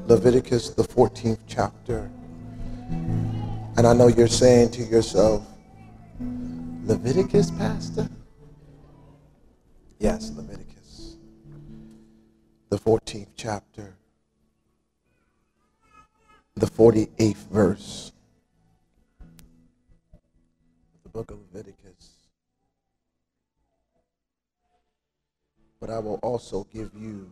Leviticus, the 14th chapter. And I know you're saying to yourself, Leviticus, Pastor? Yes, Leviticus, the 14th chapter, the 48th verse. The book of Leviticus. But I will also give you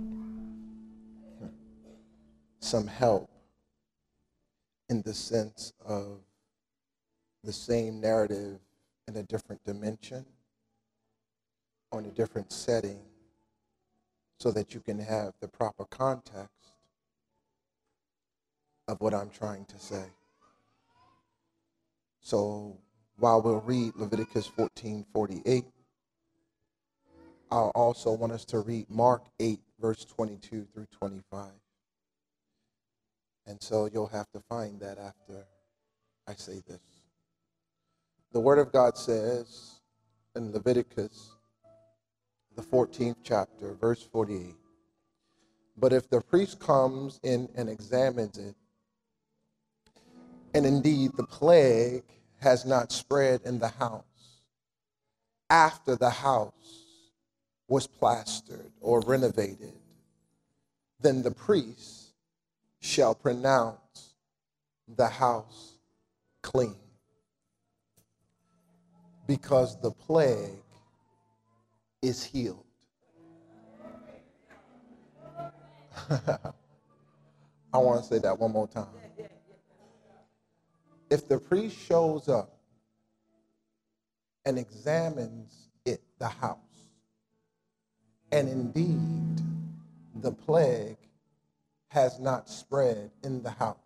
some help in the sense of the same narrative in a different dimension or in a different setting so that you can have the proper context of what I'm trying to say. So while we'll read Leviticus 14:48, I'll also want us to read Mark 8, verse 22 through 25. And so you'll have to find that after I say this. The Word of God says in Leviticus, the 14th chapter, verse 48, but if the priest comes in and examines it, and indeed the plague has not spread in the house, after the house was plastered or renovated, then the priest shall pronounce the house clean, because the plague is healed. I want to say that one more time. If the priest shows up and examines it, the house, and indeed the plague has not spread in the house,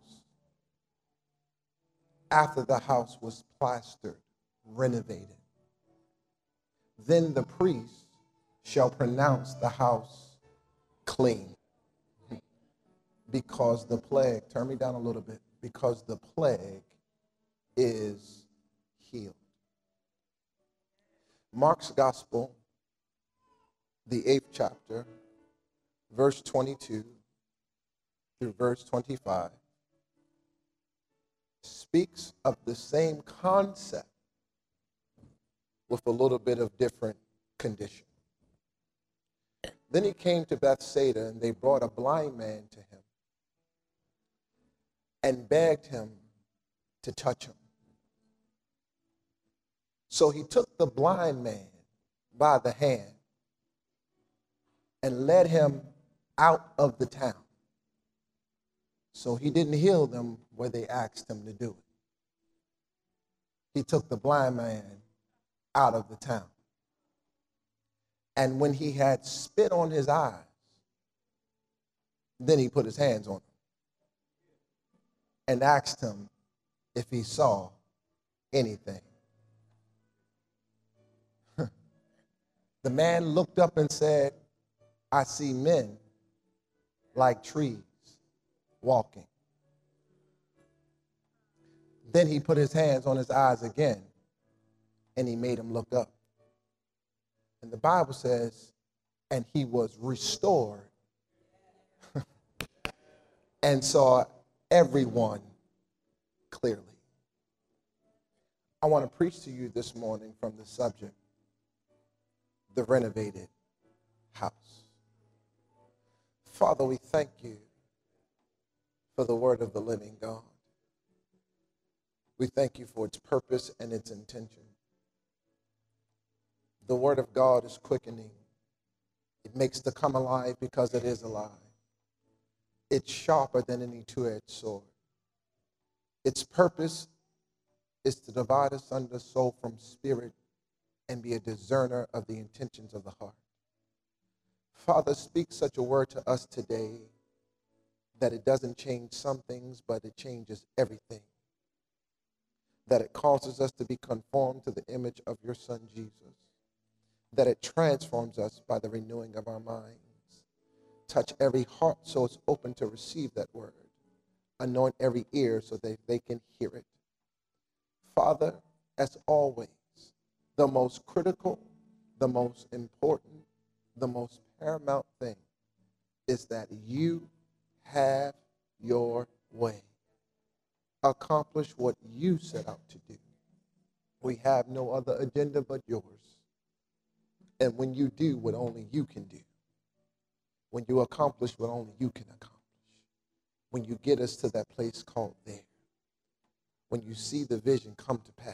after the house was plastered, renovated, then the priest shall pronounce the house clean, because the plague, turn me down a little bit, because the plague is healed. Mark's Gospel, the 8th chapter, verse 22 through verse 25, speaks of the same concept with a little bit of different condition. Then he came to Bethsaida, and they brought a blind man to him and begged him to touch him. So he took the blind man by the hand and led him out of the town. So he didn't heal them where they asked him to do it. He took the blind man out of the town. And when he had spit on his eyes, then he put his hands on him and asked him if he saw anything. The man looked up and said, I see men like trees walking. Then he put his hands on his eyes again, and he made him look up. And the Bible says, and he was restored and saw everyone clearly. I want to preach to you this morning from the subject, the renovated house. Father, we thank you for the word of the living God. We thank you for its purpose and its intention. The word of God is quickening. It makes to come alive because it is alive. It's sharper than any two-edged sword. Its purpose is to divide us under soul from spirit and be a discerner of the intentions of the heart. Father, speak such a word to us today that it doesn't change some things, but it changes everything. That it causes us to be conformed to the image of your Son, Jesus. That it transforms us by the renewing of our minds. Touch every heart so it's open to receive that word. Anoint every ear so that they can hear it. Father, as always, the most critical, the most important, the most paramount thing is that you have your way. Accomplish what you set out to do. We have no other agenda but yours. And when you do what only you can do, when you accomplish what only you can accomplish, when you get us to that place called there, when you see the vision come to pass,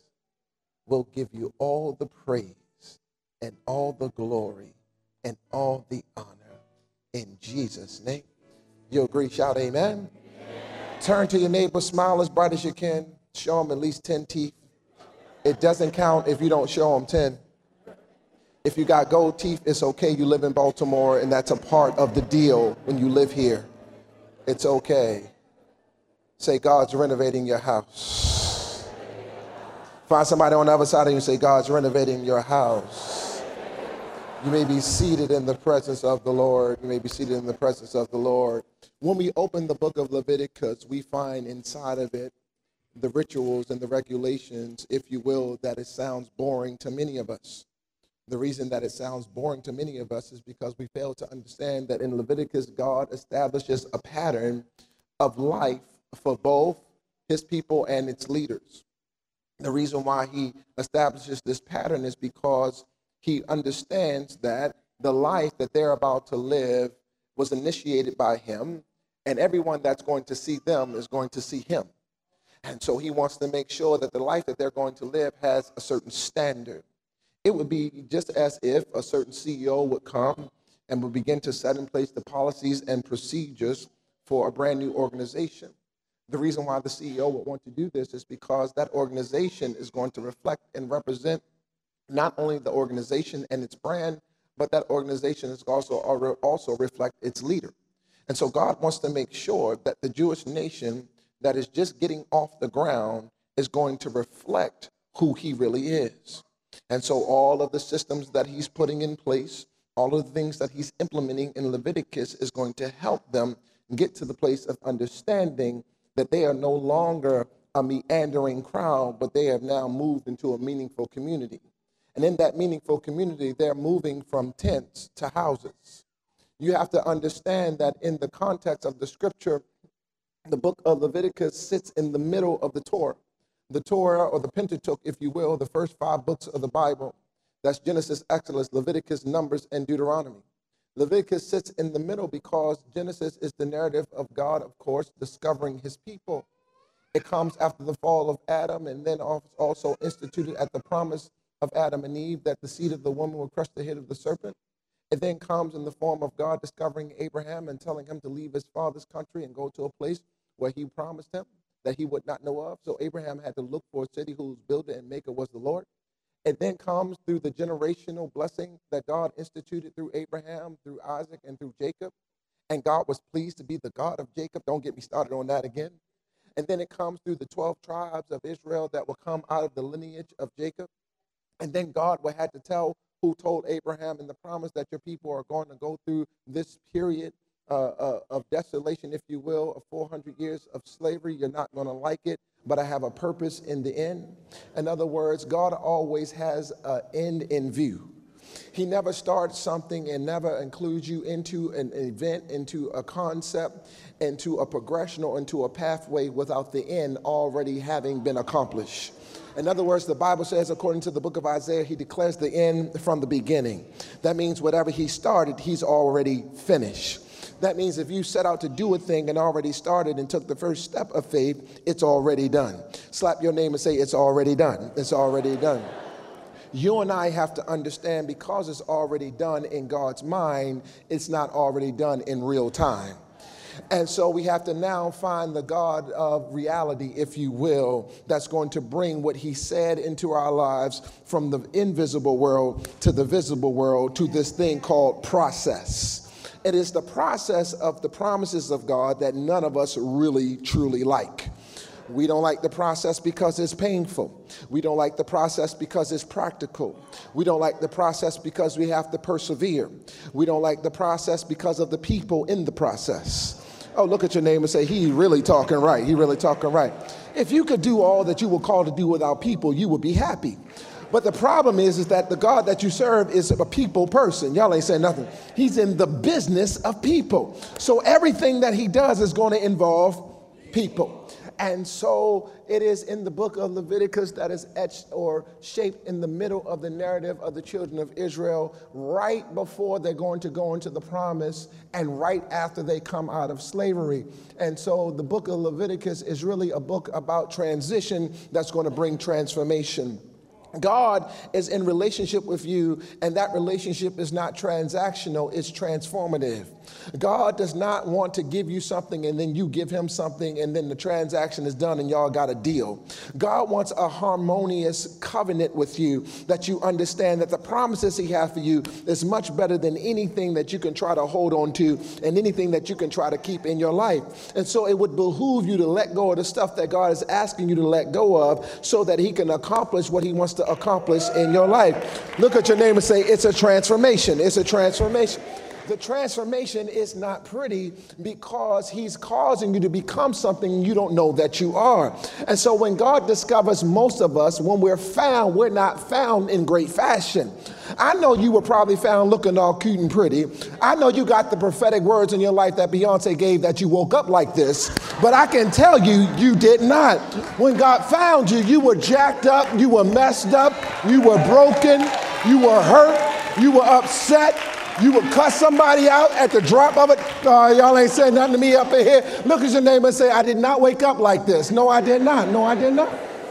we'll give you all the praise and all the glory and all the honor in Jesus' name. You agree? Shout amen. Turn to your neighbor, smile as bright as you can. Show them at least 10 teeth. It doesn't count if you don't show them 10. If you got gold teeth, it's okay. You live in Baltimore, and that's a part of the deal when you live here. It's okay. Say, God's renovating your house. Find somebody on the other side of you and say, God's renovating your house. You may be seated in the presence of the Lord. You may be seated in the presence of the Lord. When we open the book of Leviticus, we find inside of it the rituals and the regulations, if you will, that it sounds boring to many of us. The reason that it sounds boring to many of us is because we fail to understand that in Leviticus, God establishes a pattern of life for both his people and its leaders. The reason why he establishes this pattern is because he understands that the life that they're about to live was initiated by him, and everyone that's going to see them is going to see him. And so he wants to make sure that the life that they're going to live has a certain standard. It would be just as if a certain CEO would come and would begin to set in place the policies and procedures for a brand new organization. The reason why the CEO would want to do this is because that organization is going to reflect and represent not only the organization and its brand, but that organization is also reflect its leader. And so God wants to make sure that the Jewish nation that is just getting off the ground is going to reflect who he really is. And so all of the systems that he's putting in place, all of the things that he's implementing in Leviticus is going to help them get to the place of understanding that they are no longer a meandering crowd, but they have now moved into a meaningful community. And in that meaningful community, they're moving from tents to houses. You have to understand that in the context of the scripture, the book of Leviticus sits in the middle of the Torah. The Torah, or the Pentateuch, if you will, the first 5 books of the Bible. That's Genesis, Exodus, Leviticus, Numbers, and Deuteronomy. Leviticus sits in the middle because Genesis is the narrative of God, of course, discovering his people. It comes after the fall of Adam, and then also instituted at the promise of Adam and Eve that the seed of the woman will crush the head of the serpent. It then comes in the form of God discovering Abraham and telling him to leave his father's country and go to a place where he promised him that he would not know of. So Abraham had to look for a city whose builder and maker was the Lord. It then comes through the generational blessing that God instituted through Abraham, through Isaac, and through Jacob. And God was pleased to be the God of Jacob. Don't get me started on that again. And then it comes through the 12 tribes of Israel that will come out of the lineage of Jacob. And then God will have to tell who told Abraham in the promise that your people are going to go through this period of desolation, if you will, of 400 years of slavery. You're not going to like it, but I have a purpose in the end. In other words, God always has an end in view. He never starts something and never includes you into an event, into a concept, into a progression, or into a pathway without the end already having been accomplished. In other words, the Bible says, according to the book of Isaiah, he declares the end from the beginning. That means whatever he started, he's already finished. That means if you set out to do a thing and already started and took the first step of faith, it's already done. Slap your name and say, it's already done. It's already done. You and I have to understand, because it's already done in God's mind, it's not already done in real time. And so we have to now find the God of reality, if you will, that's going to bring what he said into our lives from the invisible world to the visible world, to this thing called process. It is the process of the promises of God that none of us really, truly like. We don't like the process because it's painful. We don't like the process because it's practical. We don't like the process because we have to persevere. We don't like the process because of the people in the process. Oh, look at your neighbor and say, he really talking right. He really talking right. If you could do all that you were called to do without people, you would be happy. But the problem is that the God that you serve is a people person. Y'all ain't saying nothing. He's in the business of people. So everything that he does is going to involve people. And so it is in the book of Leviticus that is etched or shaped in the middle of the narrative of the children of Israel, right before they're going to go into the promise and right after they come out of slavery. And so the book of Leviticus is really a book about transition that's going to bring transformation. God is in relationship with you, and that relationship is not transactional, it's transformative. God does not want to give you something and then you give him something and then the transaction is done and y'all got a deal. God wants a harmonious covenant with you, that you understand that the promises he has for you is much better than anything that you can try to hold on to and anything that you can try to keep in your life. And so it would behoove you to let go of the stuff that God is asking you to let go of so that he can accomplish what he wants to accomplish in your life. Look at your neighbor and say, it's a transformation. It's a transformation. The transformation is not pretty because he's causing you to become something you don't know that you are. And so when God discovers most of us, when we're found, we're not found in great fashion. I know you were probably found looking all cute and pretty. I know you got the prophetic words in your life that Beyonce gave that you woke up like this, but I can tell you, you did not. When God found you, you were jacked up, you were messed up, you were broken, you were hurt, you were upset. You would cuss somebody out at the drop of it. Y'all ain't saying nothing to me up in here. Look at your neighbor and say, I did not wake up like this. No, I did not. No, I did not.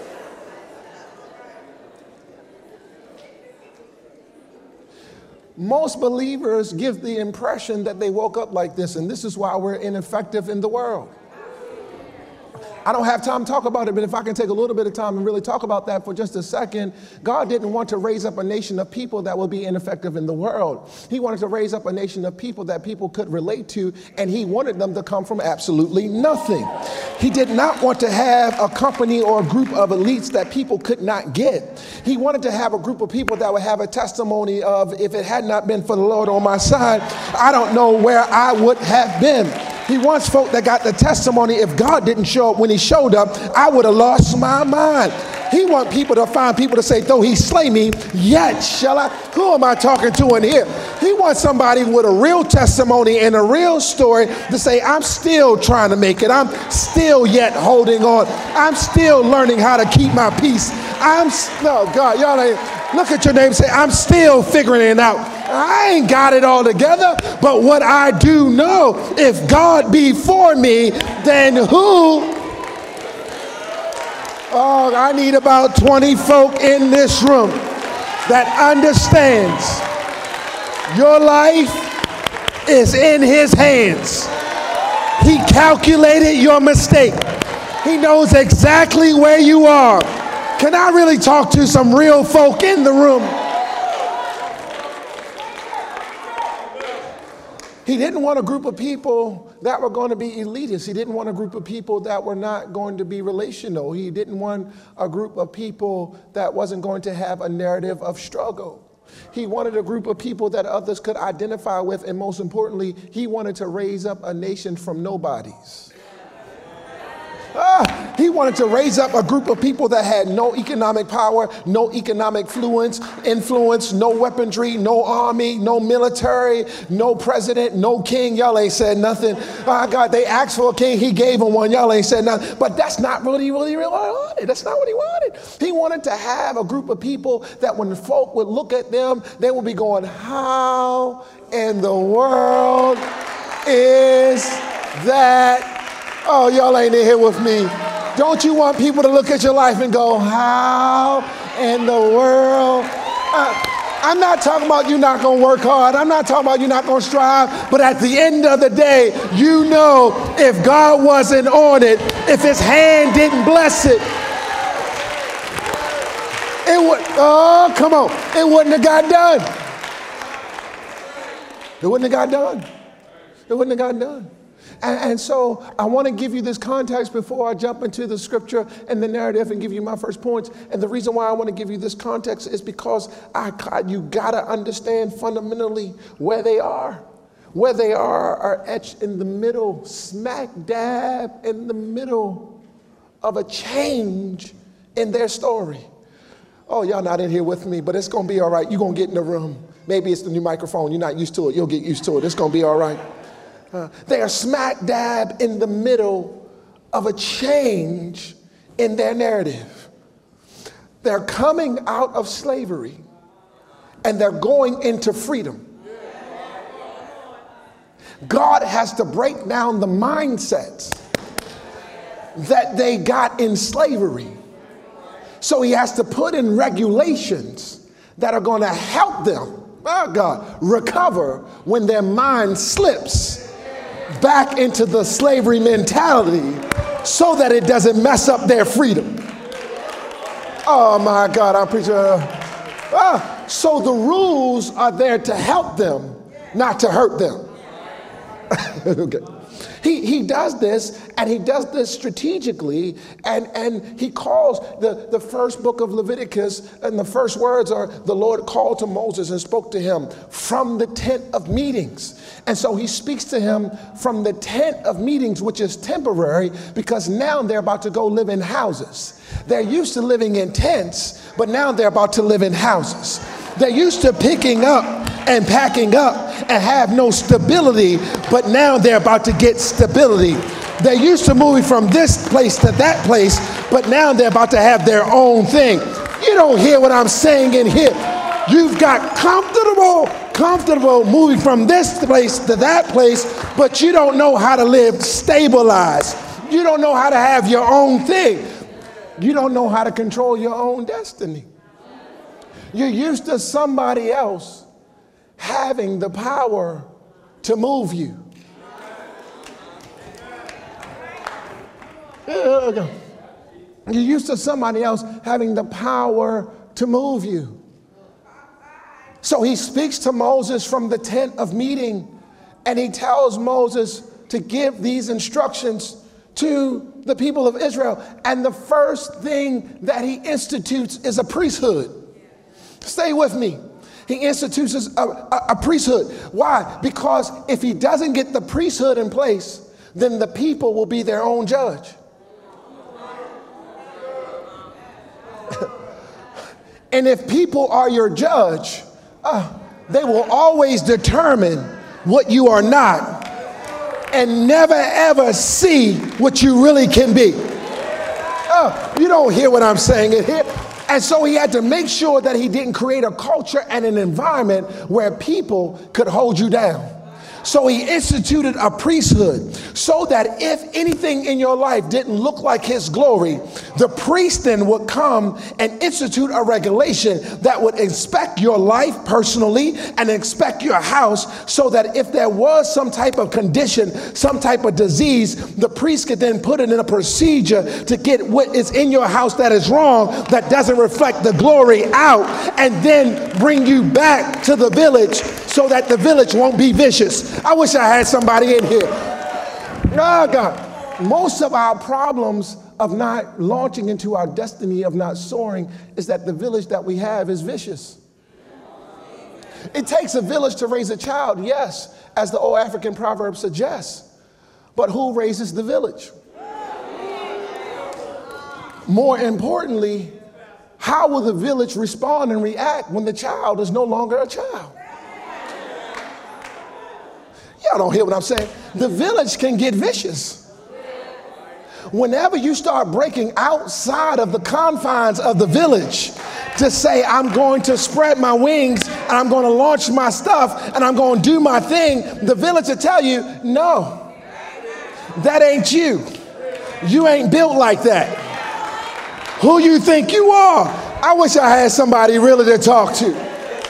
Most believers give the impression that they woke up like this, and this is why we're ineffective in the world. I don't have time to talk about it, but if I can take a little bit of time and really talk about that for just a second, God didn't want to raise up a nation of people that will be ineffective in the world. He wanted to raise up a nation of people that people could relate to, and he wanted them to come from absolutely nothing. He did not want to have a company or a group of elites that people could not get. He wanted to have a group of people that would have a testimony of, if it had not been for the Lord on my side, I don't know where I would have been. He wants folk that got the testimony, if God didn't show up when he showed up, I would have lost my mind. He wants people to find people to say, though he slay me, yet shall I. Who am I talking to in here? He wants somebody with a real testimony and a real story to say, I'm still trying to make it. I'm still yet holding on. I'm still learning how to keep my peace. No, God, y'all ain't. Look at your neighbor and say, I'm still figuring it out. I ain't got it all together, but what I do know, if God be for me, then who? Oh, I need about 20 folk in this room that understands your life is in his hands. He calculated your mistake. He knows exactly where you are. Can I really talk to some real folk in the room? He didn't want a group of people that were going to be elitist. He didn't want a group of people that were not going to be relational. He didn't want a group of people that wasn't going to have a narrative of struggle. He wanted a group of people that others could identify with, and most importantly, he wanted to raise up a nation from nobodies. He wanted to raise up a group of people that had no economic power, no economic influence, no weaponry, no army, no military, no president, no king. Y'all ain't said nothing. God, they asked for a king. He gave them one. Y'all ain't said nothing. But that's not really what he wanted. That's not what he wanted. He wanted to have a group of people that when the folk would look at them, they would be going, how in the world is that? Oh, y'all ain't in here with me. Don't you want people to look at your life and go, how in the world? I'm not talking about you not going to work hard. I'm not talking about you not going to strive. But at the end of the day, you know, if God wasn't on it, if his hand didn't bless it, it would, oh, come on. It wouldn't have got done. It wouldn't have got done. It wouldn't have got done. And so I want to give you this context before I jump into the scripture and the narrative and give you my first points. And the reason why I want to give you this context is because you got to understand fundamentally where they are. Where they are etched in the middle, smack dab in the middle of a change in their story. Oh, y'all not in here with me, but it's going to be all right. You're going to get in the room. Maybe it's the new microphone. You're not used to it. You'll get used to it. It's going to be all right. They are smack dab in the middle of a change in their narrative. They're coming out of slavery and they're going into freedom. God has to break down the mindsets that they got in slavery. So he has to put in regulations that are going to help them, oh God, recover when their mind slips back into the slavery mentality so that it doesn't mess up their freedom. Oh my God, I'm preaching. So the rules are there to help them, not to hurt them. Okay. He does this, and he does this strategically, and he calls the first book of Leviticus, and the first words are, the Lord called to Moses and spoke to him from the tent of meetings. And so he speaks to him from the tent of meetings, which is temporary, because now they're about to go live in houses. They're used to living in tents, but now they're about to live in houses. They're used to picking up and packing up and have no stability, but now they're about to get stability. They're used to moving from this place to that place, but now they're about to have their own thing. You don't hear what I'm saying in here. You've got comfortable moving from this place to that place, but you don't know how to live stabilized. You don't know how to have your own thing. You don't know how to control your own destiny. You're used to somebody else having the power to move you. You're used to somebody else having the power to move you. So he speaks to Moses from the tent of meeting, and he tells Moses to give these instructions to the people of Israel. And the first thing that he institutes is a priesthood. Stay with me. He institutes a priesthood. Why? Because if he doesn't get the priesthood in place, then the people will be their own judge. And if people are your judge, they will always determine what you are not and never ever see what you really can be. You don't hear what I'm saying in here. And so he had to make sure that he didn't create a culture and an environment where people could hold you down. So he instituted a priesthood so that if anything in your life didn't look like his glory, the priest then would come and institute a regulation that would inspect your life personally and inspect your house, so that if there was some type of condition, some type of disease, the priest could then put it in a procedure to get what is in your house that is wrong, that doesn't reflect the glory, out, and then bring you back to the village so that the village won't be vicious. I wish I had somebody in here. Oh God. Most of our problems of not launching into our destiny, of not soaring, is that the village that we have is vicious. It takes a village to raise a child, yes, as the old African proverb suggests. But who raises the village? More importantly, how will the village respond and react when the child is no longer a child? Y'all don't hear what I'm saying. The village can get vicious. Whenever you start breaking outside of the confines of the village to say, I'm going to spread my wings and I'm going to launch my stuff and I'm going to do my thing, the village will tell you, no, that ain't you. You ain't built like that. Who you think you are? I wish I had somebody really to talk to.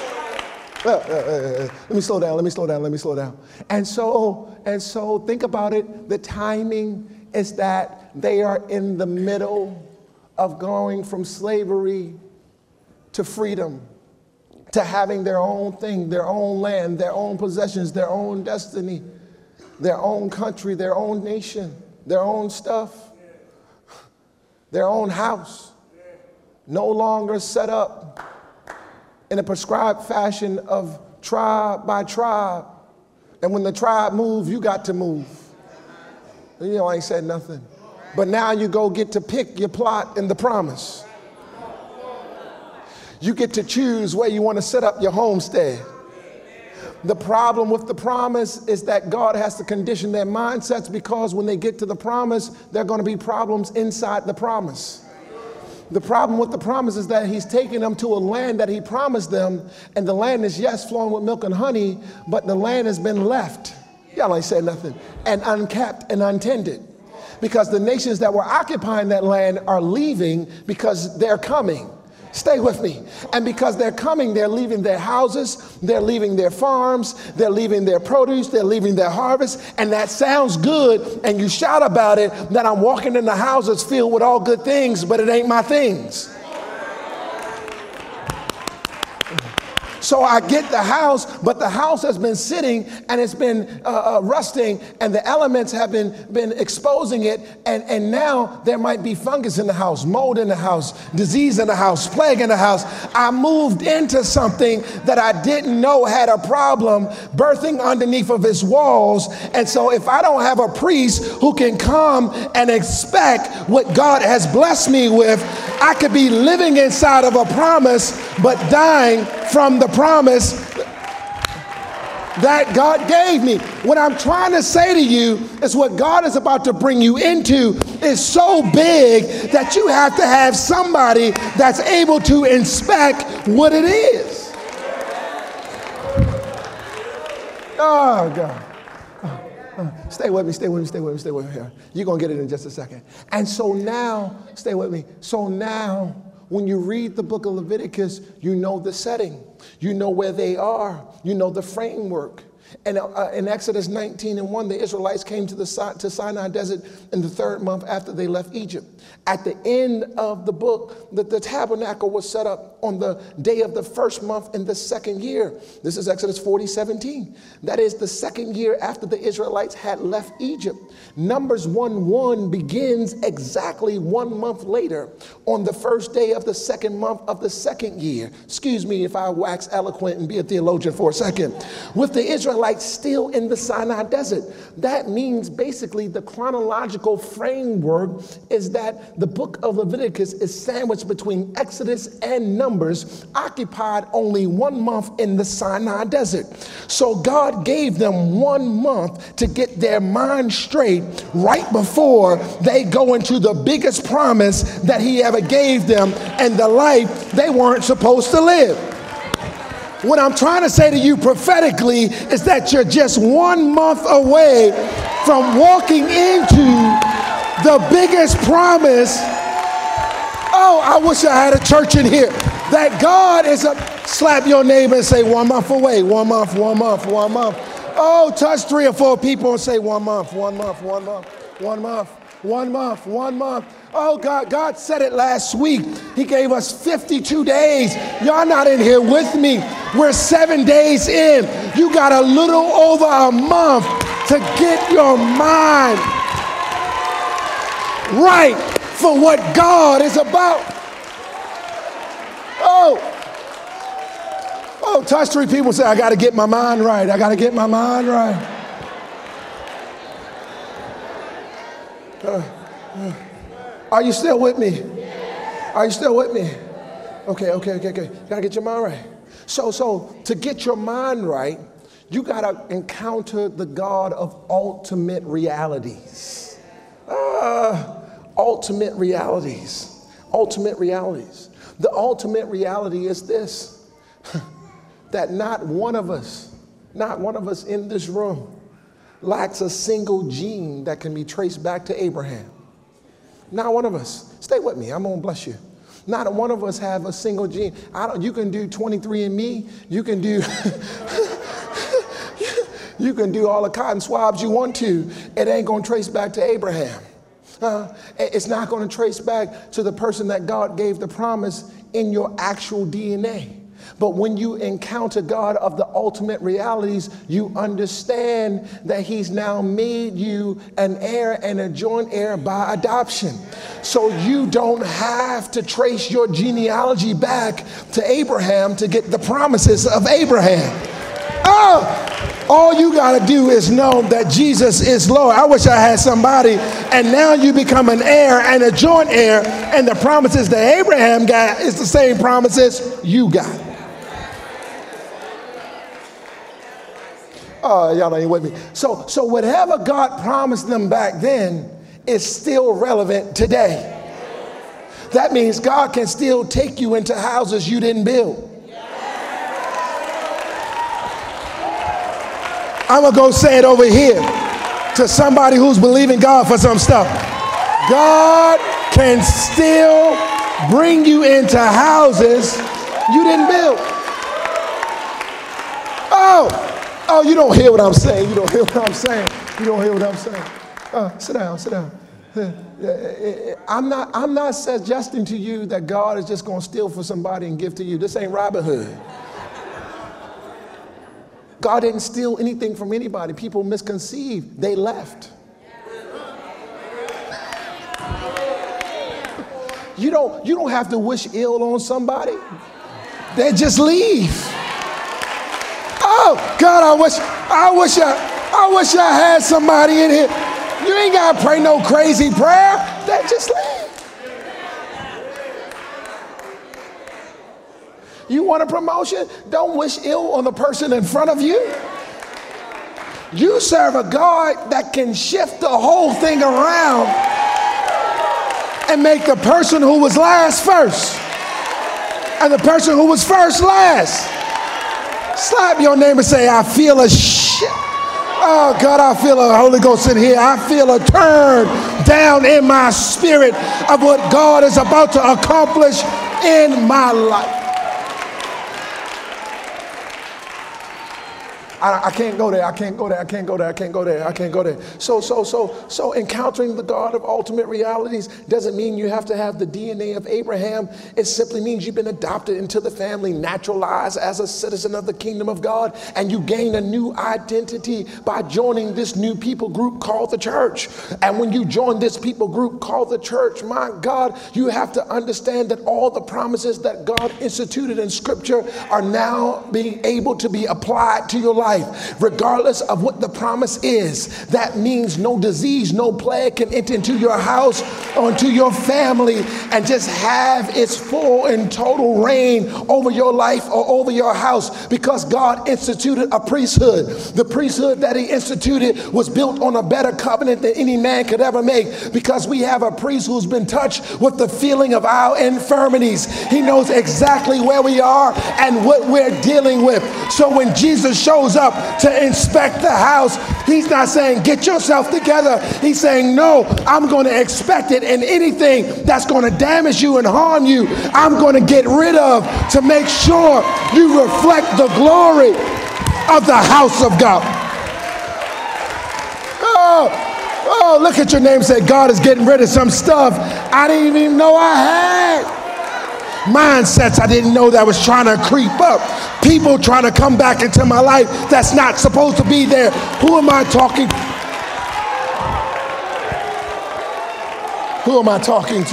Let me slow down. And so think about it. The timing is that they are in the middle of going from slavery to freedom, to having their own thing, their own land, their own possessions, their own destiny, their own country, their own nation, their own stuff, their own house, no longer set up in a prescribed fashion of tribe by tribe. And when the tribe moves, you got to move. You know, I ain't said nothing. But now you go get to pick your plot in the promise. You get to choose where you want to set up your homestead. The problem with the promise is that God has to condition their mindsets, because when they get to the promise, there are going to be problems inside the promise. The problem with the promise is that he's taking them to a land that he promised them, and the land is, yes, flowing with milk and honey, but the land has been left, y'all ain't said nothing, and unkept and untended. Because the nations that were occupying that land are leaving because they're coming. Stay with me. And because they're coming, they're leaving their houses, they're leaving their farms, they're leaving their produce, they're leaving their harvest. And that sounds good, and you shout about it, that I'm walking in the houses filled with all good things, but it ain't my things. So I get the house, but the house has been sitting and it's been rusting, and the elements have been exposing it. And now there might be fungus in the house, mold in the house, disease in the house, plague in the house. I moved into something that I didn't know had a problem birthing underneath of its walls. And so if I don't have a priest who can come and expect what God has blessed me with, I could be living inside of a promise, but dying from the promise that God gave me. What I'm trying to say to you is what God is about to bring you into is so big that you have to have somebody that's able to inspect what it is. Oh, God. Stay with me, stay with me, stay with me, stay with me here. You're going to get it in just a second. And so now, stay with me. So now, when you read the book of Leviticus, you know the setting. You know where they are. You know the framework. And in Exodus 19:1, the Israelites came to Sinai Desert in the 3rd month after they left Egypt. At the end of the book, the tabernacle was set up on the day of the 1st month in the 2nd year. This is Exodus 40:17. That is the 2nd year after the Israelites had left Egypt. Numbers 1:1 begins exactly 1 month later on the 1st day of the 2nd month of the 2nd year. Excuse me if I wax eloquent and be a theologian for a second. With the Israelites still in the Sinai Desert. That means basically the chronological framework is that the book of Leviticus is sandwiched between Exodus and Numbers, occupied only 1 month in the Sinai Desert. So God gave them 1 month to get their mind straight right before they go into the biggest promise that he ever gave them and the life they weren't supposed to live. What I'm trying to say to you prophetically is that you're just 1 month away from walking into the biggest promise. Oh, I wish I had a church in here. That God is slap your neighbor and say 1 month away, 1 month, 1 month, 1 month. Oh, touch 3 or 4 people and say 1 month, 1 month, 1 month, 1 month, 1 month, 1 month. Oh, God said it last week. He gave us 52 days. Y'all not in here with me. We're 7 days in. You got a little over a month to get your mind right for what God is about. Oh, touch 3 people and say, I got to get my mind right. I got to get my mind right. Are you still with me? Are you still with me? Okay. Gotta get your mind right. So to get your mind right, you gotta encounter the God of ultimate realities. Ultimate realities. Ultimate realities. The ultimate reality is this, that not one of us in this room lacks a single gene that can be traced back to Abraham. Not one of us. Stay with me. I'm going to bless you. Not one of us have a single gene. You can do 23andMe. You can do you can do all the cotton swabs you want to. It ain't going to trace back to Abraham. It's not going to trace back to the person that God gave the promise in your actual DNA. But when you encounter God of the ultimate realities, you understand that he's now made you an heir and a joint heir by adoption. So you don't have to trace your genealogy back to Abraham to get the promises of Abraham. All you got to do is know that Jesus is Lord. I wish I had somebody And now you become an heir and a joint heir, and the promises that Abraham got is the same promises you got. Oh, y'all ain't with me. So whatever God promised them back then is still relevant today. That means God can still take you into houses you didn't build. I'm going to go say it over here to somebody who's believing God for some stuff. God can still bring you into houses you didn't build. Oh, you don't hear what I'm saying. You don't hear what I'm saying. You don't hear what I'm saying. Sit down. I'm not suggesting to you that God is just going to steal for somebody and give to you. This ain't Robin Hood. God didn't steal anything from anybody. People misconceived. They left. You don't have to wish ill on somebody. They just leave. Oh God, I wish I had somebody in here. You ain't gotta pray no crazy prayer. They just leave. You want a promotion? Don't wish ill on the person in front of you. You serve a God that can shift the whole thing around and make the person who was last first and the person who was first last. Slap your neighbor and say, I feel a shit. Oh God, I feel a Holy Ghost in here. I feel a turn down in my spirit of what God is about to accomplish in my life. I can't go there. I can't go there. So encountering the God of ultimate realities doesn't mean you have to have the DNA of Abraham. It simply means you've been adopted into the family, naturalized as a citizen of the kingdom of God, and you gain a new identity by joining this new people group called the church. And when you join this people group called the church, my God, you have to understand that all the promises that God instituted in Scripture are now being able to be applied to your life. Regardless of what the promise is, that means no disease, no plague can enter into your house or into your family and just have its full and total reign over your life or over your house, because God instituted a priesthood. The priesthood that he instituted was built on a better covenant than any man could ever make, because we have a priest who's been touched with the feeling of our infirmities. He knows exactly where we are and what we're dealing with. So when Jesus shows up to inspect the house, he's not saying get yourself together. He's saying no, I'm going to inspect it, and anything that's going to damage you and harm you, I'm going to get rid of to make sure you reflect the glory of the house of God. Oh, look at your name and say, God is getting rid of some stuff I didn't even know I had. Mindsets I didn't know that was trying to creep up. People trying to come back into my life that's not supposed to be there. Who am I talking? Who am I talking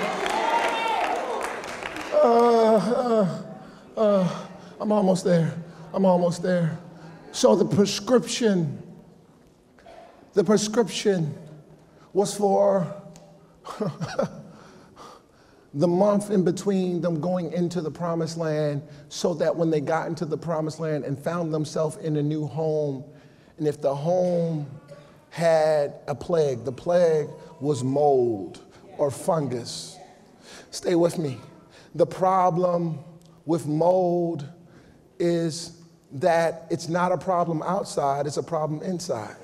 to? I'm almost there. So the prescription was for the month in between them going into the promised land, so that when they got into the promised land and found themselves in a new home, and if the home had a plague, the plague was mold or fungus. Stay with me. The problem with mold is that it's not a problem outside, it's a problem inside.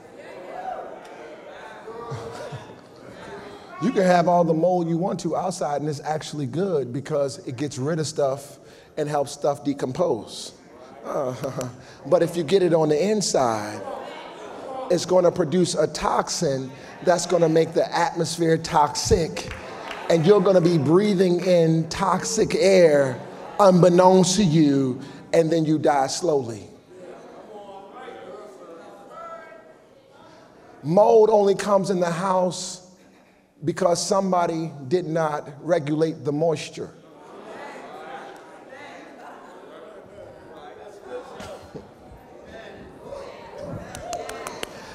You can have all the mold you want to outside, and it's actually good because it gets rid of stuff and helps stuff decompose. But if you get it on the inside, it's going to produce a toxin that's going to make the atmosphere toxic, and you're going to be breathing in toxic air unbeknownst to you, and then you die slowly. Mold only comes in the house because somebody did not regulate the moisture.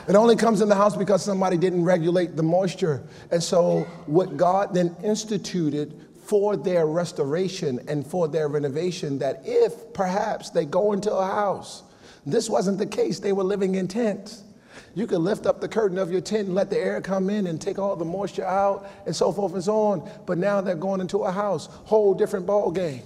It only comes in the house because somebody didn't regulate the moisture. And so what God then instituted for their restoration and for their renovation, that if perhaps they go into a house, this wasn't the case. They were living in tents. You could lift up the curtain of your tent and let the air come in and take all the moisture out and so forth and so on. But now they're going into a house, whole different ball game.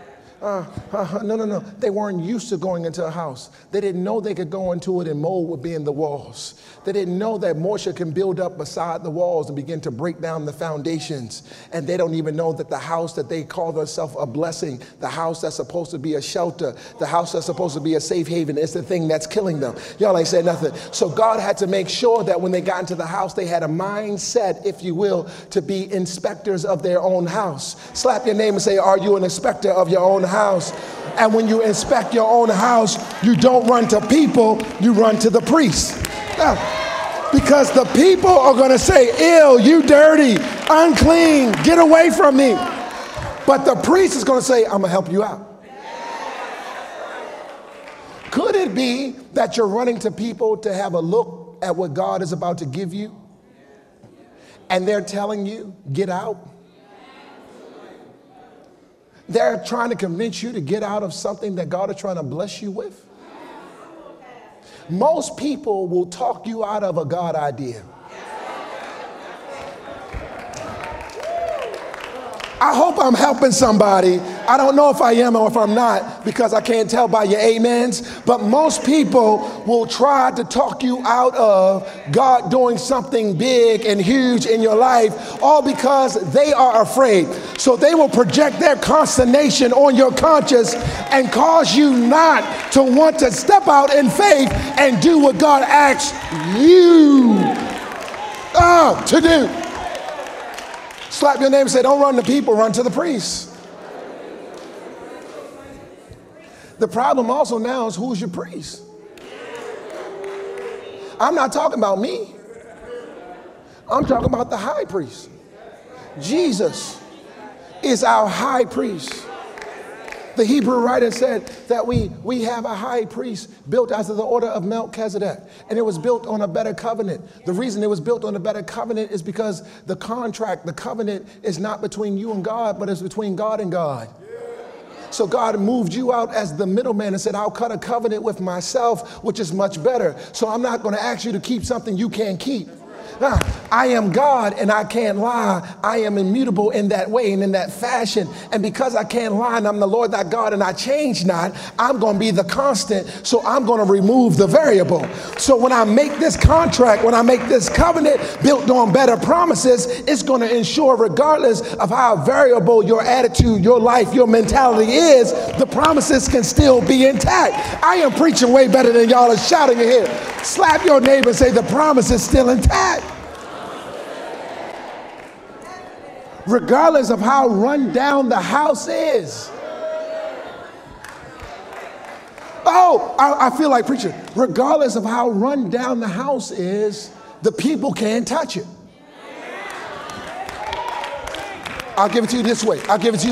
No. They weren't used to going into a house. They didn't know they could go into it and mold would be in the walls. They didn't know that moisture can build up beside the walls and begin to break down the foundations. And they don't even know that the house that they call themselves a blessing, the house that's supposed to be a shelter, the house that's supposed to be a safe haven, is the thing that's killing them. Y'all ain't said nothing. So God had to make sure that when they got into the house, they had a mindset, if you will, to be inspectors of their own house. Slap your neighbor and say, are you an inspector of your own house? And when you inspect your own house, you don't run to people, you run to the priest. Because the people are going to say, ill, you dirty, unclean, get away from me. But the priest is going to say, I'm going to help you out. Could it be that you're running to people to have a look at what God is about to give you? And they're telling you, get out? They're trying to convince you to get out of something that God is trying to bless you with. Most people will talk you out of a God idea. I hope I'm helping somebody. I don't know if I am or if I'm not, because I can't tell by your amens. But most people will try to talk you out of God doing something big and huge in your life, all because they are afraid. So they will project their consternation on your conscience and cause you not to want to step out in faith and do what God asks you to do. Slap your neighbor and say, don't run to people, run to the priest. The problem also now is, who's your priest? I'm not talking about me. I'm talking about the high priest. Jesus is our high priest. The Hebrew writer said that we have a high priest built after the order of Melchizedek, and it was built on a better covenant. The reason it was built on a better covenant is because the contract, the covenant, is not between you and God, but it's between God and God. So God moved you out as the middleman and said, I'll cut a covenant with myself, which is much better. So I'm not going to ask you to keep something you can't keep. I am God and I can't lie. I am immutable in that way and in that fashion. And because I can't lie and I'm the Lord thy God and I change not, I'm going to be the constant. So I'm going to remove the variable. So when I make this contract, when I make this covenant built on better promises, it's going to ensure, regardless of how variable your attitude, your life, your mentality is, the promises can still be intact. I am preaching way better than y'all are shouting in here. Slap your neighbor and say, the promise is still intact. Regardless of how run down the house is. Oh, I feel like preaching. Regardless of how run down the house is, the people can't touch it. I'll give it to you this way.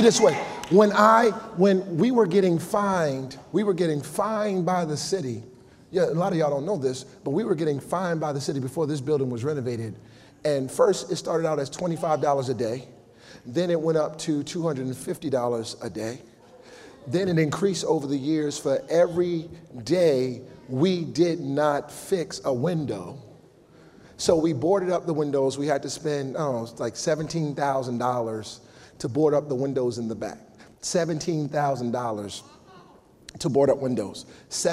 When we were getting fined by the city. Yeah, a lot of y'all don't know this, but we were getting fined by the city before this building was renovated. And first it started out as $25 a day. Then it went up to $250 a day. Then it increased over the years. For every day we did not fix a window. So we boarded up the windows. We had to spend, like $17,000 to board up the windows in the back. $17,000 to board up windows.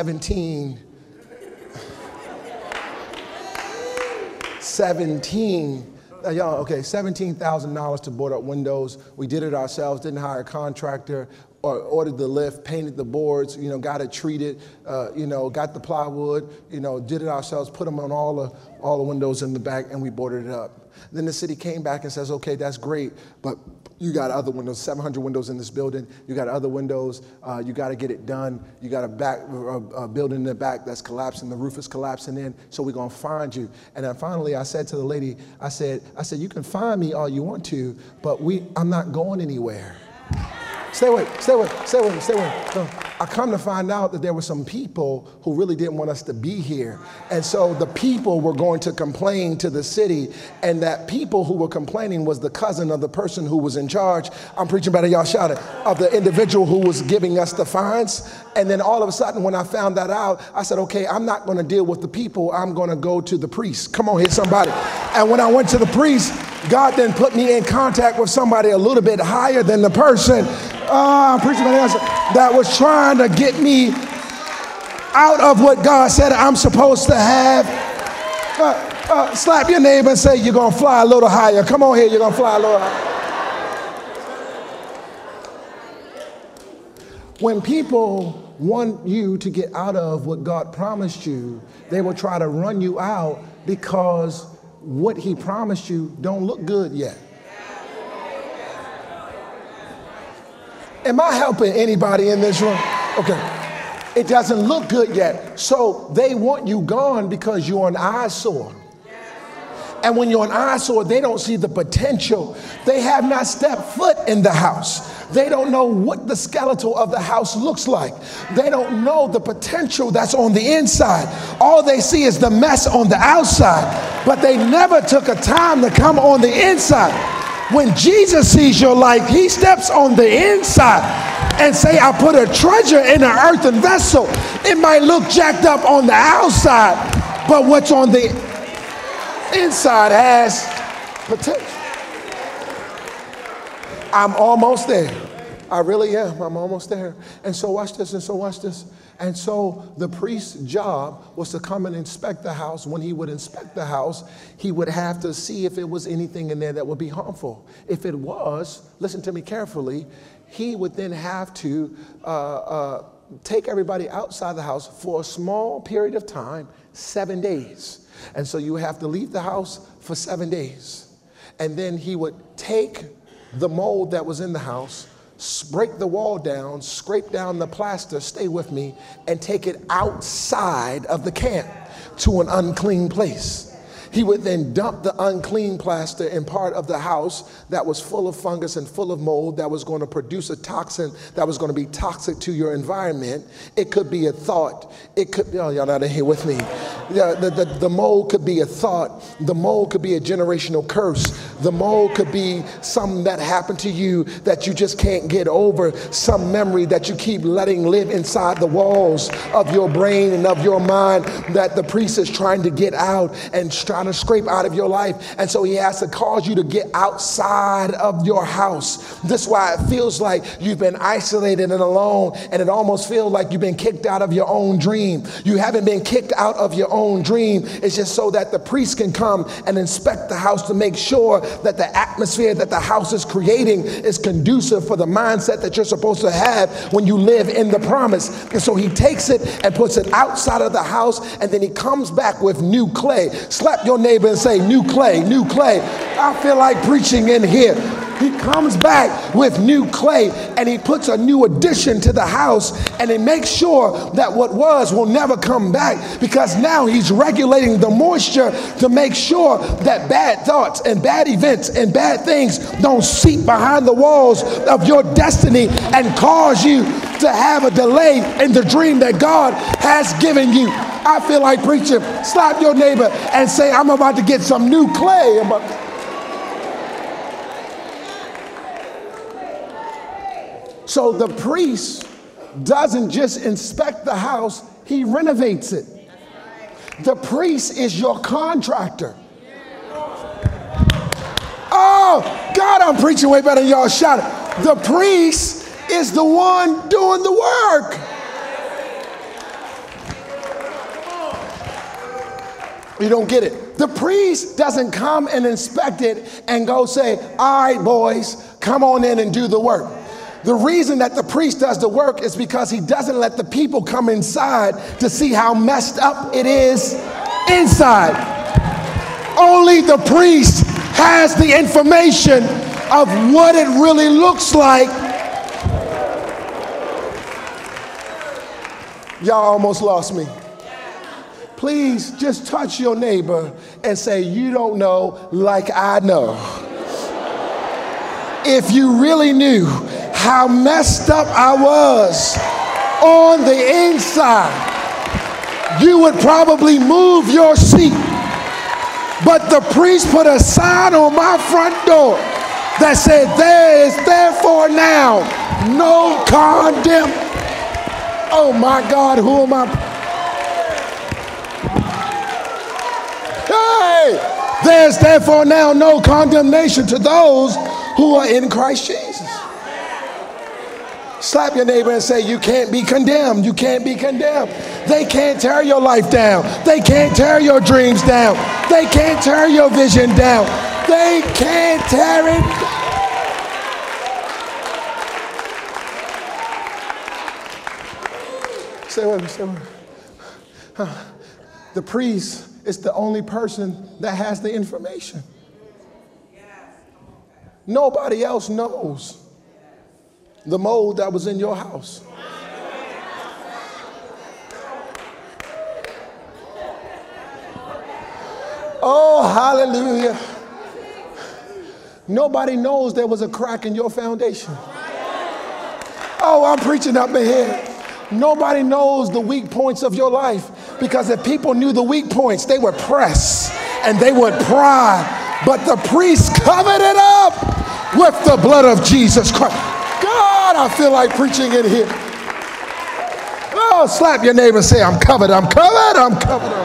$17,000 to board up windows. We did it ourselves, didn't hire a contractor, or ordered the lift, painted the boards, got it treated, got the plywood, did it ourselves, put them on all the windows in the back, and we boarded it up. Then the city came back and says, okay, that's great, but you got other windows, 700 windows in this building. You got other windows. You got to get it done. You got a building in the back that's collapsing. The roof is collapsing in. So we're going to find you. And then finally, I said to the lady, I said, you can find me all you want to, but I'm not going anywhere. Stay away. No. I come to find out that there were some people who really didn't want us to be here. And so the people were going to complain to the city, and that people who were complaining was the cousin of the person who was in charge. I'm preaching better, y'all shout it, of the individual who was giving us the fines. And then all of a sudden, when I found that out, I said, okay, I'm not going to deal with the people. I'm going to go to the priest. Come on here, somebody. And when I went to the priest, God then put me in contact with somebody a little bit higher than the person I'm preaching that was trying to get me out of what God said I'm supposed to have. Slap your neighbor and say, you're going to fly a little higher. Come on here, you're going to fly a little higher. When people want you to get out of what God promised you, they will try to run you out because what he promised you don't look good yet. Am I helping anybody in this room? Okay. It doesn't look good yet. So they want you gone because you're an eyesore. And when you're an eyesore, they don't see the potential. They have not stepped foot in the house. They don't know what the skeletal of the house looks like. They don't know the potential that's on the inside. All they see is the mess on the outside, but they never took a time to come on the inside. When Jesus sees your life, he steps on the inside and say, I put a treasure in an earthen vessel. It might look jacked up on the outside, but what's on the inside has potential. I'm almost there. I really am. I'm almost there. And so watch this, and so watch this. And so the priest's job was to come and inspect the house. When he would inspect the house, he would have to see if it was anything in there that would be harmful. If it was, listen to me carefully, he would then have to take everybody outside the house for a small period of time, 7 days. And so you have to leave the house for 7 days. And then he would take the mold that was in the house, break the wall down, scrape down the plaster, stay with me, and take it outside of the camp to an unclean place. He would then dump the unclean plaster in part of the house that was full of fungus and full of mold that was going to produce a toxin that was going to be toxic to your environment. It could be a thought. It could be, oh, y'all not in here with me. The mold could be a thought. The mold could be a generational curse. The mold could be something that happened to you that you just can't get over, some memory that you keep letting live inside the walls of your brain and of your mind that the priest is trying to get out and trying to scrape out of your life. And so he has to cause you to get outside of your house. This is why it feels like you've been isolated and alone, and it almost feels like you've been kicked out of your own dream. You haven't been kicked out of your own dream. It's just so that the priest can come and inspect the house to make sure that the atmosphere that the house is creating is conducive for the mindset that you're supposed to have when you live in the promise. And so he takes it and puts it outside of the house, and then he comes back with new clay. Slap your neighbor and say, new clay, new clay. I feel like preaching in here. He comes back with new clay, and he puts a new addition to the house, and he makes sure that what was will never come back, because now he's regulating the moisture to make sure that bad thoughts and bad events and bad things don't seep behind the walls of your destiny and cause you to have a delay in the dream that God has given you. I feel like preaching. Slap your neighbor and say, I'm about to get some new clay. So the priest doesn't just inspect the house, he renovates it. The priest is your contractor. Oh, God, I'm preaching way better than y'all shout it. The priest is the one doing the work. You don't get it. The priest doesn't come and inspect it and go say, all right, boys, come on in and do the work. The reason that the priest does the work is because he doesn't let the people come inside to see how messed up it is inside. Only the priest has the information of what it really looks like. Y'all almost lost me. Please just touch your neighbor and say, you don't know like I know. If you really knew how messed up I was on the inside, you would probably move your seat. But the priest put a sign on my front door that said, there is therefore now no condemn. Oh my God, who am I? Hey, there's therefore now no condemnation to those who are in Christ Jesus. Slap your neighbor and say, you can't be condemned. You can't be condemned. They can't tear your life down. They can't tear your dreams down. They can't tear your vision down. They can't tear it down. Stay with me, stay with me. The priest is the only person that has the information. Nobody else knows the mold that was in your house. Oh, hallelujah. Nobody knows there was a crack in your foundation. Oh, I'm preaching up in here. Nobody knows the weak points of your life, because if people knew the weak points, they would press and they would pry. But the priest covered it up with the blood of Jesus Christ. God, I feel like preaching in here. Oh, slap your neighbor and say, I'm covered, I'm covered, I'm covered.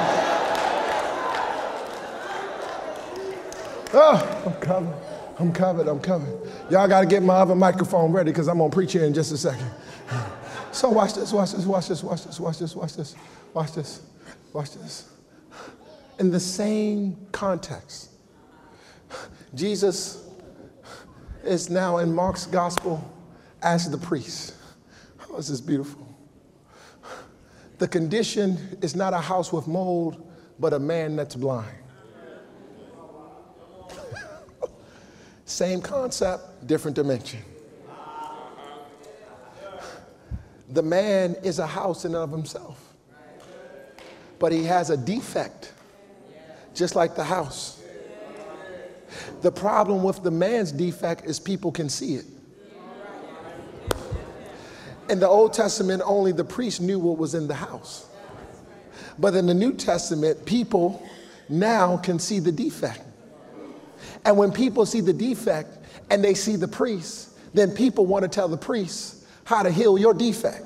Oh, I'm covered, I'm covered, I'm covered. Y'all got to get my other microphone ready, because I'm going to preach here in just a second. So watch this, watch this, watch this, watch this, watch this, watch this, watch this, watch this. In the same context, Jesus is now in Mark's gospel as the priest. Oh, this is beautiful. The condition is not a house with mold, but a man that's blind. Same concept, different dimension. The man is a house in and of himself, but he has a defect, just like the house. The problem with the man's defect is people can see it. In the Old Testament, only the priest knew what was in the house. But in the New Testament, people now can see the defect. And when people see the defect and they see the priest, then people want to tell the priest how to heal your defect.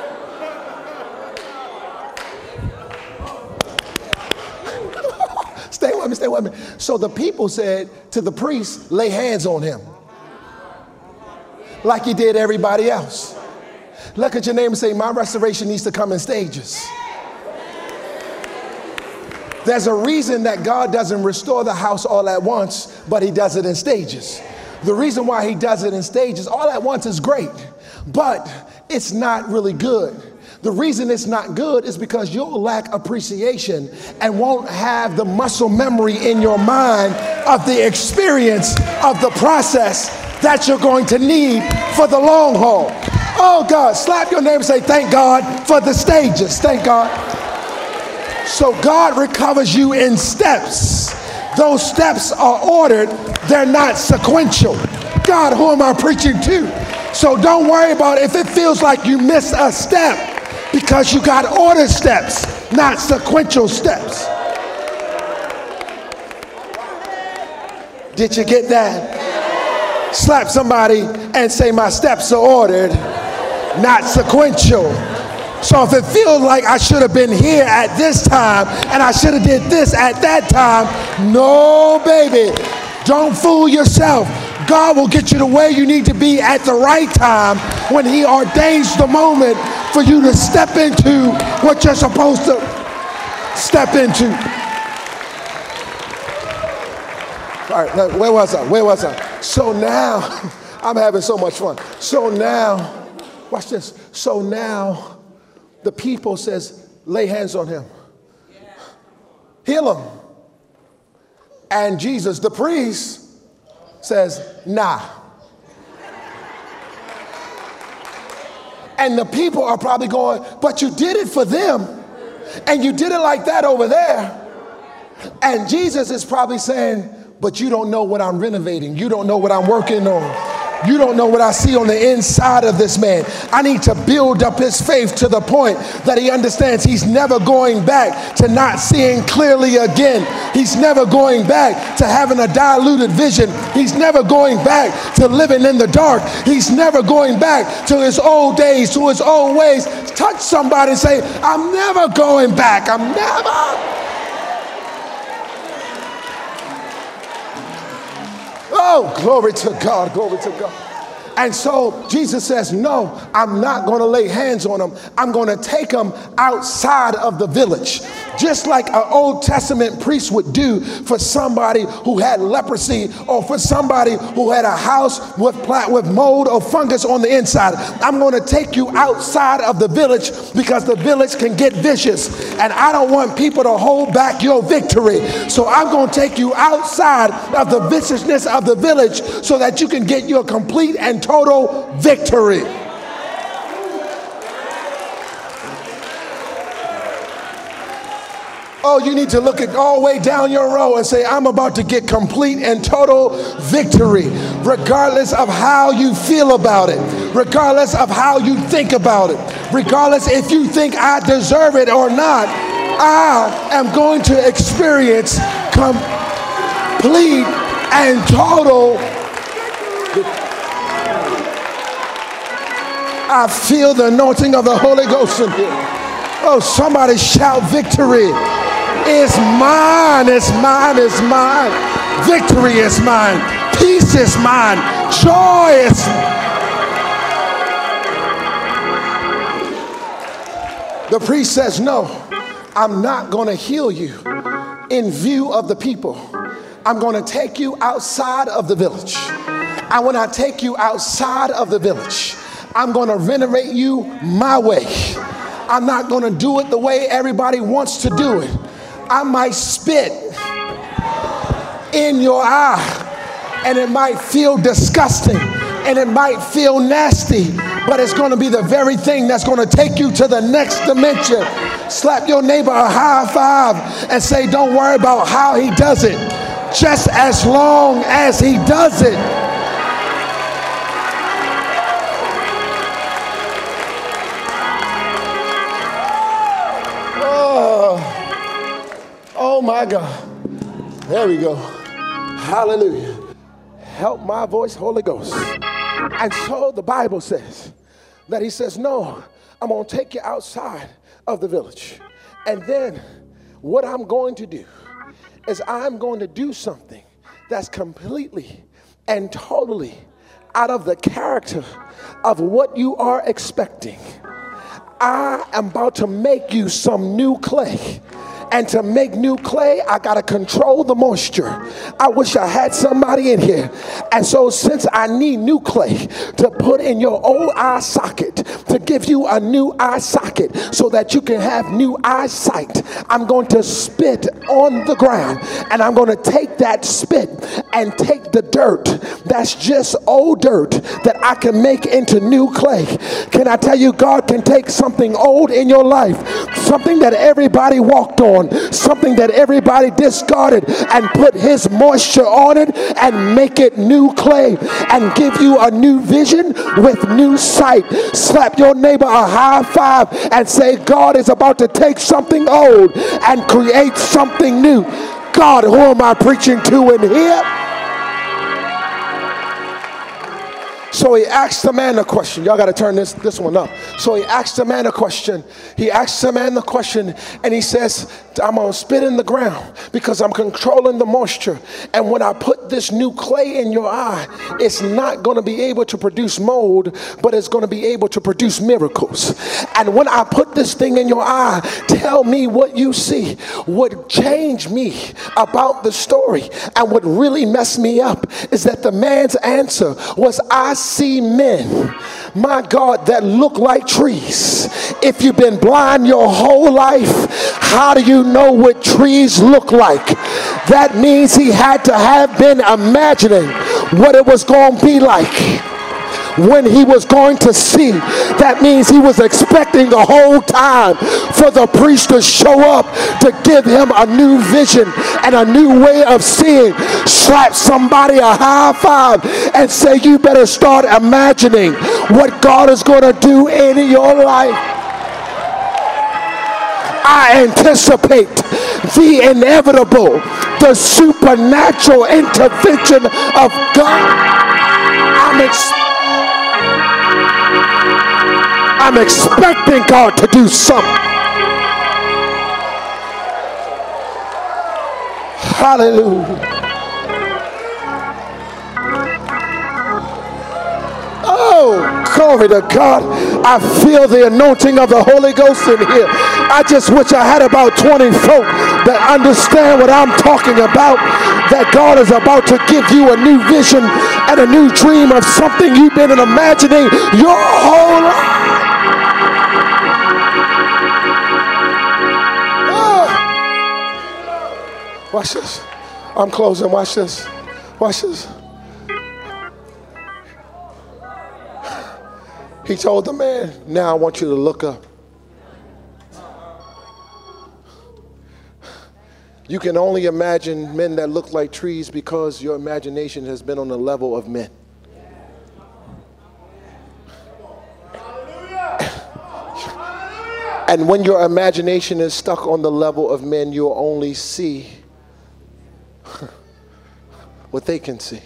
Stay with me, stay with me. So the people said to the priest, lay hands on him, like he did everybody else. Look at your neighbor and say, my restoration needs to come in stages. There's a reason that God doesn't restore the house all at once, but he does it in stages. The reason why he does it in stages, all at once is great, but it's not really good. The reason it's not good is because you'll lack appreciation and won't have the muscle memory in your mind of the experience of the process that you're going to need for the long haul. Oh God, slap your neighbor and say, thank God for the stages. Thank God. So God recovers you in steps. Those steps are ordered. They're not sequential. God, who am I preaching to? So don't worry about it if it feels like you missed a step, because you got ordered steps, not sequential steps. Did you get that? Slap somebody and say, my steps are ordered, not sequential. So if it feels like I should have been here at this time and I should have did this at that time, no, baby, don't fool yourself. God will get you to where you need to be at the right time when he ordains the moment for you to step into what you're supposed to step into. All right, where was I? Where was I? So now, I'm having so much fun. So now, watch this. So now, the people says, lay hands on him. Heal him. And Jesus, the priest, says, nah. And the people are probably going, but you did it for them. And you did it like that over there. And Jesus is probably saying, but you don't know what I'm renovating. You don't know what I'm working on. You don't know what I see on the inside of this man. I need to build up his faith to the point that he understands he's never going back to not seeing clearly again. He's never going back to having a diluted vision. He's never going back to living in the dark. He's never going back to his old days, to his old ways. Touch somebody and say, I'm never going back. I'm never. Oh, glory to God, glory to God. And so Jesus says, no, I'm not going to lay hands on them. I'm going to take them outside of the village. Just like an Old Testament priest would do for somebody who had leprosy, or for somebody who had a house with mold or fungus on the inside. I'm going to take you outside of the village because the village can get vicious. And I don't want people to hold back your victory. So I'm going to take you outside of the viciousness of the village so that you can get your complete and total victory. Oh, you need to look at all the way down your row and say, I'm about to get complete and total victory, regardless of how you feel about it, regardless of how you think about it, regardless if you think I deserve it or not. I am going to experience complete and total victory. I feel the anointing of the Holy Ghost in here. Oh, somebody shout victory. It's mine, it's mine, it's mine. Victory is mine. Peace is mine. Joy is mine. The priest says, no, I'm not going to heal you in view of the people. I'm going to take you outside of the village. And when I take you outside of the village, I'm going to venerate you my way. I'm not going to do it the way everybody wants to do it. I might spit in your eye, and it might feel disgusting, and it might feel nasty, but it's going to be the very thing that's going to take you to the next dimension. Slap your neighbor a high five and say, don't worry about how he does it, just as long as he does it. Oh my God. There we go. Hallelujah. Help my voice, Holy Ghost. And so the Bible says that he says, no, I'm going to take you outside of the village. And then what I'm going to do is I'm going to do something that's completely and totally out of the character of what you are expecting. I am about to make you some new clay. And to make new clay, I got to control the moisture. I wish I had somebody in here. And so since I need new clay to put in your old eye socket, to give you a new eye socket so that you can have new eyesight, I'm going to spit on the ground. And I'm going to take that spit and take the dirt that's just old dirt that I can make into new clay. Can I tell you, God can take something old in your life, something that everybody walked on, something that everybody discarded, and put his moisture on it and make it new clay and give you a new vision with new sight. Slap your neighbor a high five and say, God is about to take something old and create something new. God, who am I preaching to in here? So he asked the man a question. Y'all got to turn this one up. So he asked the man a question. He asked the man the question, and he says, I'm going to spit in the ground because I'm controlling the moisture. And when I put this new clay in your eye, it's not going to be able to produce mold, but it's going to be able to produce miracles. And when I put this thing in your eye, tell me what you see. What changed me about the story and what really messed me up is that the man's answer was, I see men, my God, that look like trees. If you've been blind your whole life, how do you know what trees look like? That means he had to have been imagining what it was going to be like when he was going to see. That means he was expecting the whole time for the priest to show up to give him a new vision and a new way of seeing. Slap somebody a high five and say, you better start imagining what God is going to do in your life. I anticipate the inevitable, the supernatural intervention of God. I'm expecting God to do something. Hallelujah. Oh, glory to God. I feel the anointing of the Holy Ghost in here. I just wish I had about 20 folk that understand what I'm talking about, that God is about to give you a new vision and a new dream of something you've been imagining your whole life. Oh. Watch this. I'm closing. Watch this. Watch this. He told the man, now I want you to look up. You can only imagine men that look like trees because your imagination has been on the level of men. And when your imagination is stuck on the level of men, you'll only see what they can see.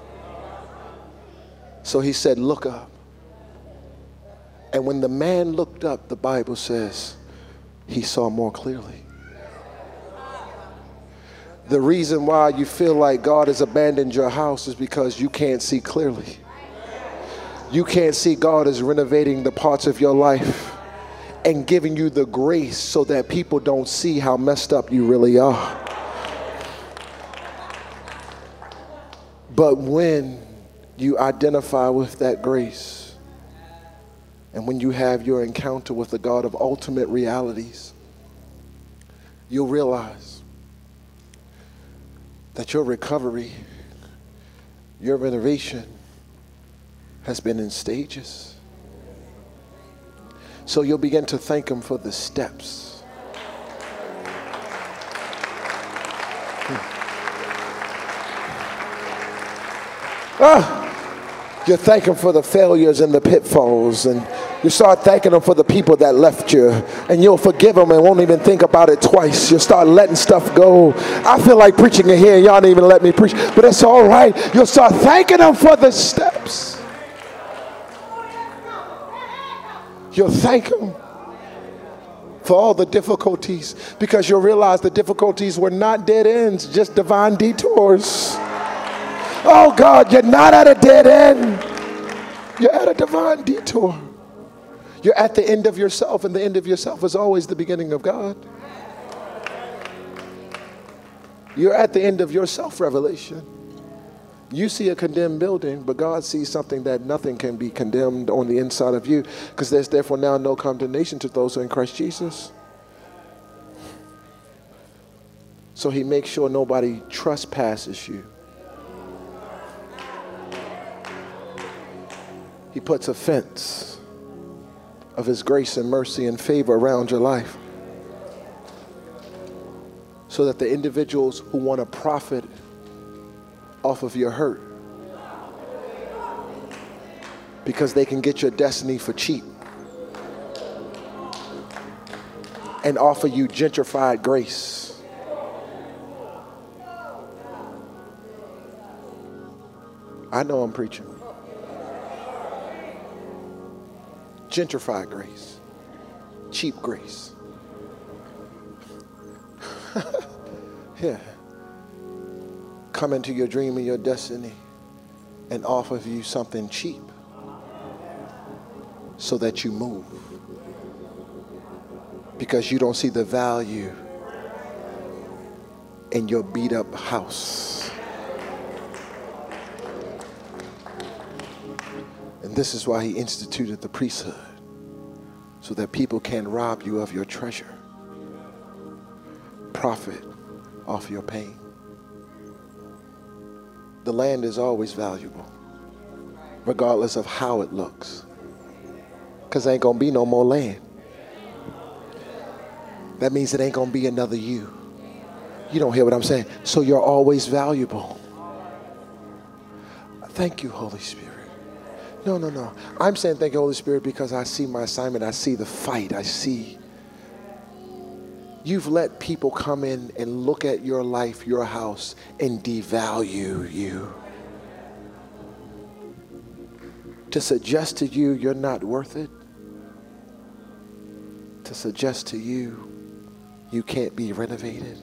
So he said, look up. And when the man looked up, the Bible says, he saw more clearly. The reason why you feel like God has abandoned your house is because you can't see clearly. You can't see God is renovating the parts of your life and giving you the grace so that people don't see how messed up you really are. But when you identify with that grace, and when you have your encounter with the God of ultimate realities, you'll realize that your recovery, your renovation has been in stages. So you'll begin to thank him for the steps. You're thanking for the failures and the pitfalls, and you start thanking him for the people that left you, and you'll forgive them and won't even think about it twice. You'll start letting stuff go. I feel like preaching in here, y'all don't even let me preach, but it's all right. You'll start thanking him for the steps. You'll thank him for all the difficulties, because you'll realize the difficulties were not dead ends, just divine detours. Oh God, you're not at a dead end. You're at a divine detour. You're at the end of yourself, and the end of yourself is always the beginning of God. You're at the end of your self-revelation. You see a condemned building, but God sees something that nothing can be condemned on the inside of you, because there's therefore now no condemnation to those who are in Christ Jesus. So he makes sure nobody trespasses you. He puts a fence of his grace and mercy and favor around your life, so that the individuals who want to profit off of your hurt, because they can get your destiny for cheap and offer you gentrified grace. I know I'm preaching. Gentrified grace, cheap grace. Yeah. Come into your dream and your destiny and offer you something cheap so that you move, because you don't see the value in your beat up house. And this is why he instituted the priesthood, so that people can rob you of your treasure, profit off your pain. The land is always valuable. regardless of how it looks. Because there ain't going to be no more land. That means it ain't going to be another you. You don't hear what I'm saying? So you're always valuable. Thank you, Holy Spirit. No. I'm saying thank you, Holy Spirit, because I see my assignment. I see the fight. I see you've let people come in and look at your life, your house, and devalue you. To suggest to you you're not worth it. To suggest to you you can't be renovated.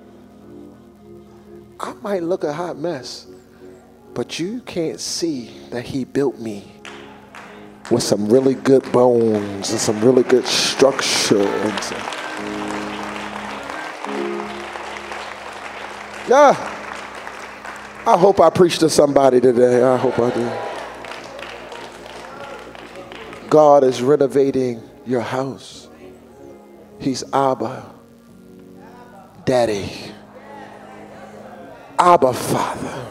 I might look a hot mess, but you can't see that he built me with some really good bones and some really good structure. I hope I preached to somebody today. I hope I did. God is renovating your house. He's Abba, Daddy, Abba, Father.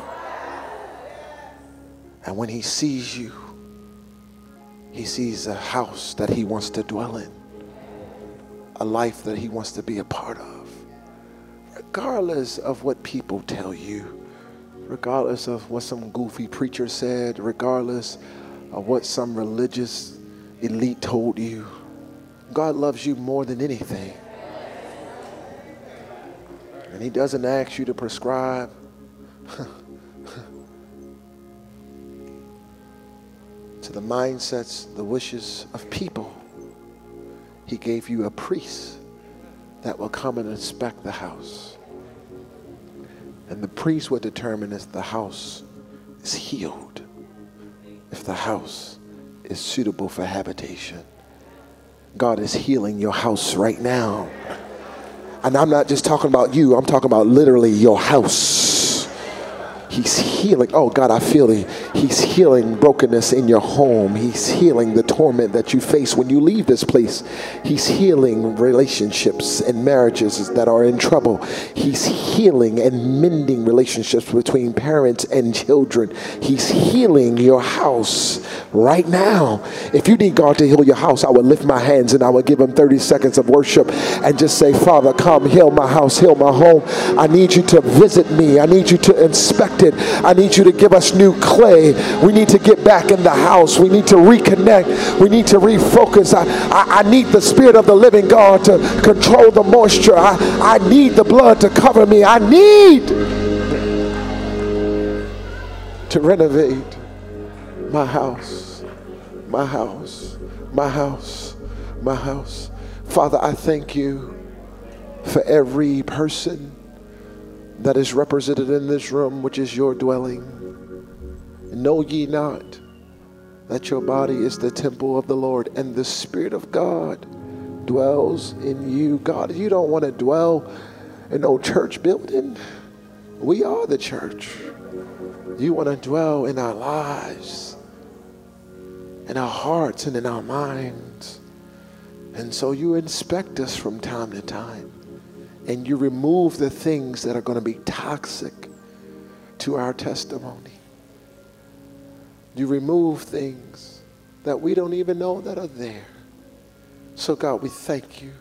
And when he sees you, he sees a house that he wants to dwell in, a life that he wants to be a part of, regardless of what people tell you, regardless of what some goofy preacher said, regardless of what some religious elite told you. God loves you more than anything. And he doesn't ask you to prescribe to the mindsets, the wishes of people. He gave you a priest that will come and inspect the house. And the priest will determine if the house is healed, if the house is suitable for habitation. God is healing your house right now. And I'm not just talking about you, I'm talking about literally your house. He's healing. Oh God, I feel it. He's healing brokenness in your home. He's healing the torment that you face when you leave this place. He's healing relationships and marriages that are in trouble. He's healing and mending relationships between parents and children. He's healing your house right now. If you need God to heal your house, I would lift my hands and I would give him 30 seconds of worship and just say, Father, come heal my house, heal my home. I need you to visit me. I need you to inspect it. I need you to give us new clay. We need to get back in the house. We need to reconnect. We need to refocus. I need the Spirit of the living God to control the moisture. I need the blood to cover me. I need to renovate my house, my house, my house, my house. Father, I thank you for every person that is represented in this room, which is your dwelling. Know ye not that your body is the temple of the Lord, and the Spirit of God dwells in you. God, you don't want to dwell in no church building. We are the church. You want to dwell in our lives, in our hearts, and in our minds. And so you inspect us from time to time. And you remove the things that are going to be toxic to our testimony. You remove things that we don't even know that are there. So God, we thank you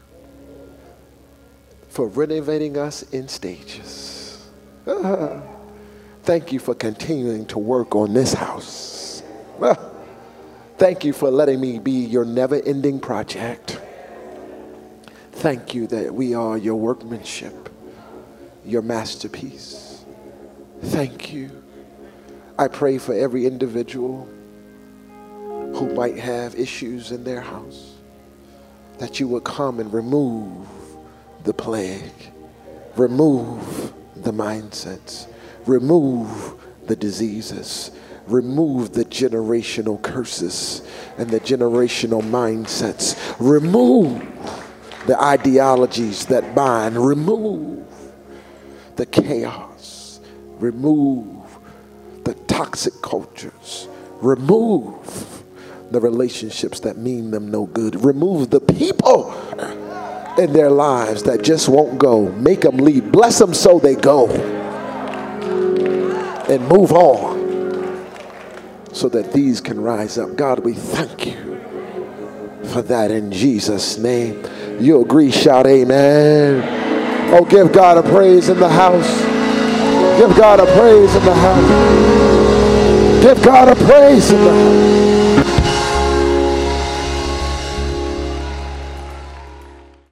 for renovating us in stages. Thank you for continuing to work on this house. Thank you for letting me be your never-ending project. Thank you that we are your workmanship, your masterpiece. Thank you. I pray for every individual who might have issues in their house, that you would come and remove the plague, remove the mindsets, remove the diseases, remove the generational curses and the generational mindsets, remove the ideologies that bind, remove the chaos, remove the toxic cultures, remove the relationships that mean them no good, remove the people in their lives that just won't go. Make them leave. Bless them so they go and move on. so that these can rise up. God, we thank you for that in Jesus' name. You agree, shout amen. Oh, give God a praise in the house. Give God a praise in the house. Give God a praise in the house.